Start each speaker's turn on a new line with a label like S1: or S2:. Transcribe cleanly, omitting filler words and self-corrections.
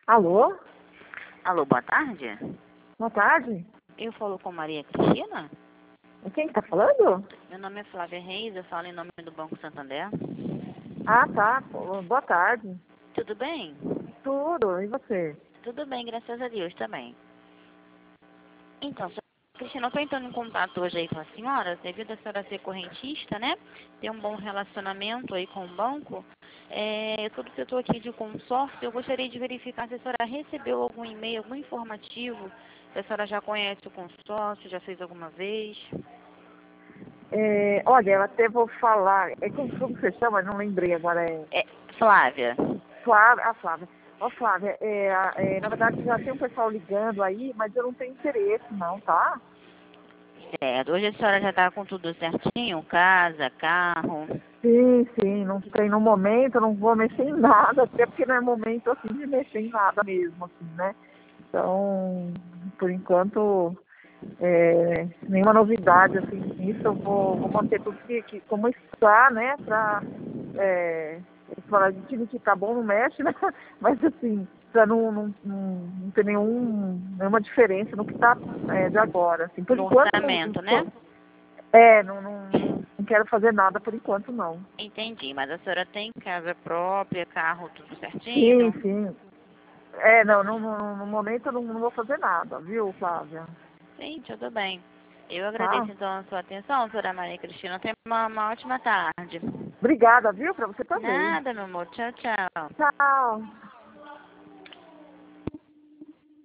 S1: Alô?
S2: Alô, boa tarde.
S1: Boa tarde.
S2: Eu falo com Maria Cristina.
S1: Quem que tá falando?
S2: Meu nome é Flávia Reis, eu falo em nome do Banco Santander.
S1: Ah, tá. Pô, boa tarde.
S2: Tudo bem?
S1: Tudo. E você?
S2: Tudo bem, graças a Deus também. Então, senhora Cristina, eu estou entrando em contato hoje aí com a senhora, devido a senhora ser correntista, né? Ter um bom relacionamento aí com o banco. Tudo que eu estou aqui de consórcio, eu gostaria de verificar se a senhora recebeu algum e-mail, algum informativo, se a senhora já conhece o consórcio, já fez alguma vez.
S1: Olha, eu até vou falar. Como você chama? Não lembrei agora.
S2: Flávia.
S1: Flávia. Ah, Flávia. Ó, Flávia, na verdade já tem um pessoal ligando aí, mas eu não tenho interesse não, tá?
S2: Certo. Hoje a senhora já está com tudo certinho? Casa, carro?
S1: Sim, não tem no momento, eu não vou mexer em nada, até porque não é momento assim de mexer em nada mesmo, assim, né? Então, por enquanto, nenhuma novidade assim nisso, eu vou manter tudo que como está, né? Para a gente que tá bom não mexe, né? Mas assim, para não ter nenhuma diferença no que está de agora. Assim, por
S2: No
S1: enquanto
S2: orçamento, né?
S1: não quero fazer nada por enquanto não.
S2: Entendi, mas a senhora tem casa própria, carro, tudo certinho?
S1: Sim. No momento eu não vou fazer nada, viu, Flávia?
S2: Sim, tudo bem. Eu
S1: Tá?
S2: agradeço então a sua atenção, senhora Maria Cristina. Tenha uma ótima tarde.
S1: Obrigada, viu? Para você também.
S2: Nada, meu amor. Tchau, tchau.
S1: Tchau.